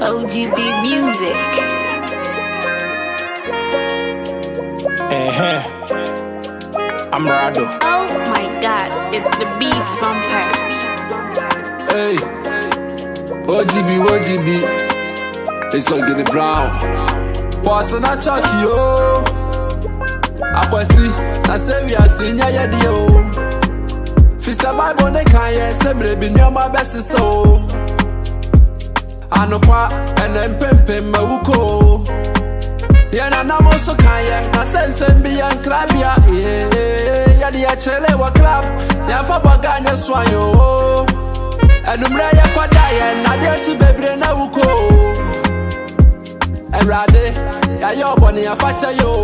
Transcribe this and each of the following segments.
OGB Music. I'm Rado. Oh my god, it's the beat vampire. Hey, OGB, it's all get the brown. Passing a chucky, yo. Akwasi, I say we are senior, ya dio. Fisa Bible, ne kaya, semble be near my best so. Anokwa, and then pempe, mawuko. Yana namo so kaya, na sense be and crabia, ya dia chele wa crab, ya fa baganya swanyo. Enumraya kwa daya, na dia ti bebre na wuko. Erade, ya yo boni ya facha yo.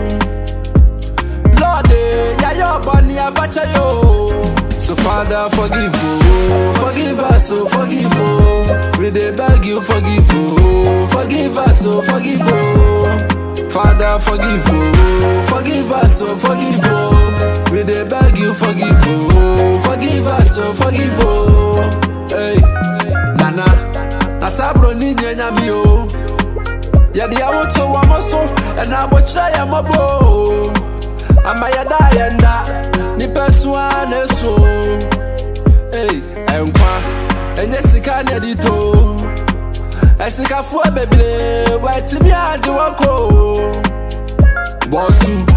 Lord, ya yo boni ya facha yo. So Father, forgive us, so forgive we dey beg you, forgive us, so forgive Father, forgive us, so forgive we dey beg you, forgive us, so forgive Hey, Nana, nasabro ni nyanya mi o. Ya di awoto wa moso, and I watch ya mabo. Amayada yenda, ni peswane so. Hey, enkwa, enye sika nyedito. Esika fuwa beble, weti mi adi wako. Bossu.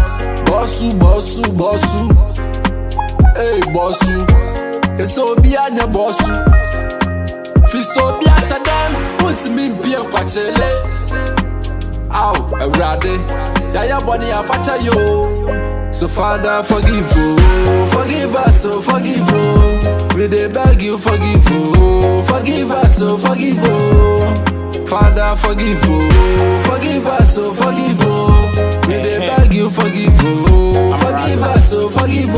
Hey, bossu. Eso bianya bossu. Fiso bia shadan, uti mi mpia kwa chele. Ow, erade, ya boni ya facha yo. So Father, forgive us, so forgive we dey beg you, forgive us, so forgive Father, forgive us, so forgive we dey beg you, forgive us, so forgive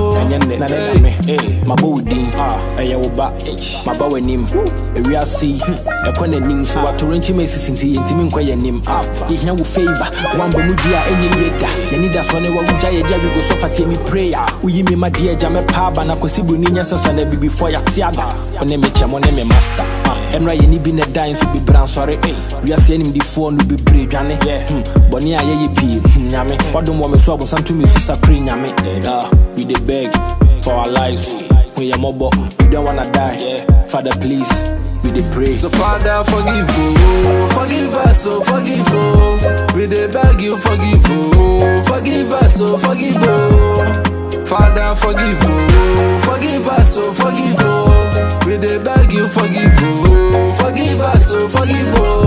My body, I oba, my bow nim, we are see, a corner nim, so I to rent him sinti intimate quay name up. If you favor, one Bamudia, any lega, you need us when we go so fast, me prayer. We me my dear Jame Pab and Akosibu Ninas and before ya tiaga, on a mecha, mon name master. And right, any been a dime to be brown, sorry, we are sending him the phone to be brave, Bonia, ye pee, yammy, what don't want me swab some to me, Sister Pre yammy, we the beg for our lives. We are mobile, we don't wanna die. Father, please, we dey pray. So Father, forgive us, so forgive we dey beg you, forgive us, so forgive Father, forgive us, so forgive we dey beg you, forgive us, so forgive